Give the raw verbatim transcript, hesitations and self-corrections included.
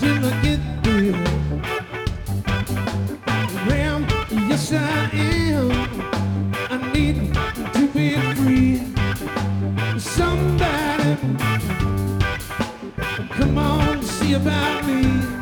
till I get there. Well, yes I am. I need to be free. Somebody, come on, see about me.